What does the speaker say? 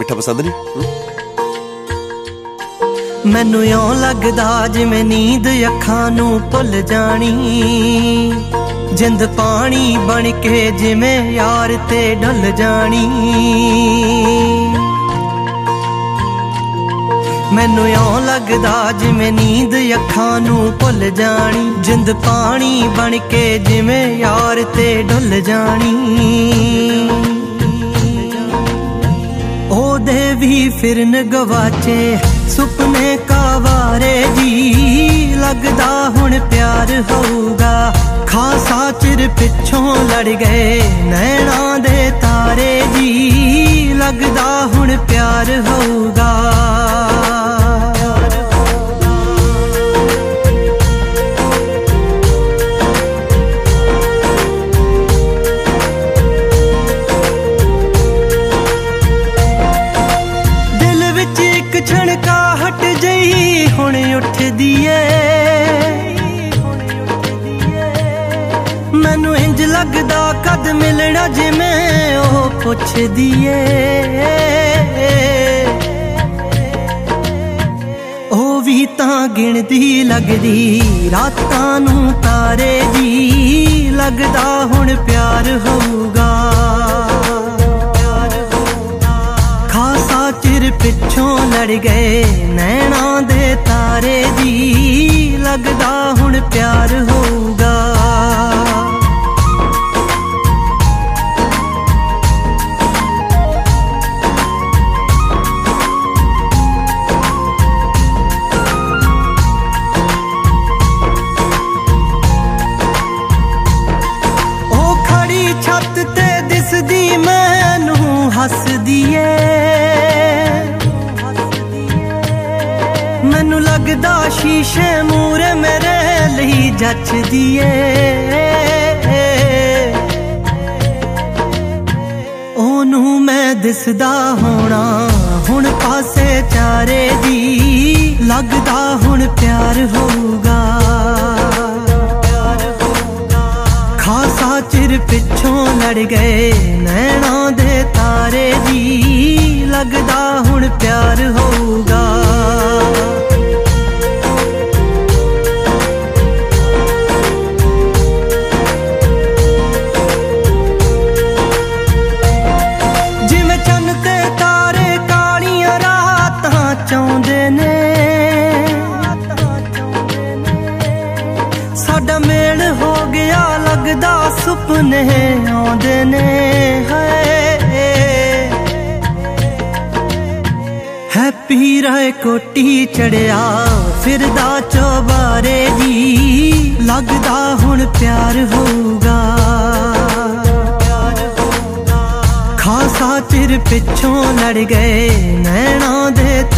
ਮਿੱਠਾ ਪਸੰਦ ਨਹੀਂ? ਮੈਨੂੰ ਇਉਂ ਲੱਗਦਾ ਜਿਵੇਂ ਨੀਂਦ ਅੱਖਾਂ ਨੂੰ ਭੁੱਲ ਜਾਣੀ, ਜਿੰਦ ਪਾਣੀ ਬਣ ਕੇ ਜਿਵੇਂ ਯਾਰ ਤੇ ਢਲ ਜਾਣੀ। ਮੈਨੂੰ ਇਉਂ ਲੱਗਦਾ ਜਿਵੇਂ ਨੀਂਦ ਅੱਖਾਂ ਨੂੰ ਭੁੱਲ ਜਾਣੀ, ਜਿੰਦ ਪਾਣੀ ਬਣ ਕੇ ਜਿਵੇਂ ਯਾਰ ਤੇ ਢਲ ਜਾਣੀ। ਉਹਦੇ ਵੀ ਫਿਰਨ ਗਵਾਚੇ ਸੁਪਨੇ ਕਾਵਾਰੇ ਜੀ, ਲੱਗਦਾ ਹੁਣ ਪਿਆਰ ਹੋਊਗਾ। ਖਾਸਾ ਚਿਰ ਪਿੱਛੋਂ ਲੜ ਗਏ ਨੈਣਾਂ ਦੇ ਤਾਰੇ ਜੀ, ਲੱਗਦਾ ਹੁਣ ਪਿਆਰ ਹੋਊਗਾ। ਦਿਲ ਵਿੱਚ ਇੱਕ ਛਣਕਾਹਟ ਜਿਹੀ ਹੁਣ ਉੱਠਦੀ ਏ, ਮੈਨੂੰ ਇੰਜ ਲੱਗਦਾ ਕਦ ਮਿਲਣਾ ਜਿਵੇਂ ਉਹ ਪੁੱਛਦੀ ਏ। ਉਹ ਵੀ ਤਾਂ ਗਿਣਦੀ ਲੱਗਦੀ ਰਾਤਾਂ ਨੂੰ ਤਾਰੇ ਜੀ, ਲੱਗਦਾ ਹੁਣ ਪਿਆਰ ਹੋਊਗਾ। ਖਾਸਾ ਚਿਰ ਪਿੱਛੋਂ ਲੜ ਗਏ ਨੈਣਾਂ ਦੇ ਤਾਰੇ ਜੀ, ਲੱਗਦਾ ਹੁਣ ਪਿਆਰ ਹੋਊਗਾ। ਛੱਤ ਤੇ ਦਿਸਦੀ ਮੈਨੂੰ ਹੱਸਦੀ ਏ, ਮੈਨੂੰ ਲੱਗਦਾ ਸ਼ੀਸ਼ੇ ਮੂਹਰੇ ਮੇਰੇ ਲਈ ਜੱਚਦੀ ਏ। ਉਹਨੂੰ ਮੈਂ ਦਿਸਦਾ ਹੋਣਾ ਹੁਣ ਪਾਸੇ ਚਾਰੇ ਦੀ, ਲੱਗਦਾ ਹੁਣ ਪਿਆਰ ਹੋਊਗਾ। ਖਾਸਾ ਚਿਰ ਪਿੱਛੋਂ ਲੜ ਗਏ ਨੈਣਾਂ ਦੇ ਤਾਰੇ ਜੀ, ਲੱਗਦਾ ਹੁਣ ਪਿਆਰ ਹੋਊਗਾ। ਜਿਵੇਂ ਚੰਨ ਤੇ ਤਾਰੇ ਕਾਲੀਆਂ ਰਾਤਾਂ ਚਾਹੁੰਦੇ ਨੇ, ਸਾਡਾ ਮੇਲ ਹੋ ਗਿਆ ਲੱਗਦਾ ਸੁਪਨੇ ਆਉਂਦੇ ਨੇ। ਹੈਪੀ ਰਾਏ ਕੋਟੀ ਚੜਿਆ ਫਿਰਦਾ ਚੌਬਾਰੇ ਜੀ, ਲੱਗਦਾ ਹੁਣ ਪਿਆਰ ਹੋਊਗਾ। ਖਾਸਾ ਚਿਰ ਪਿੱਛੋਂ ਲੜ ਗਏ ਨੈਣਾਂ ਦੇ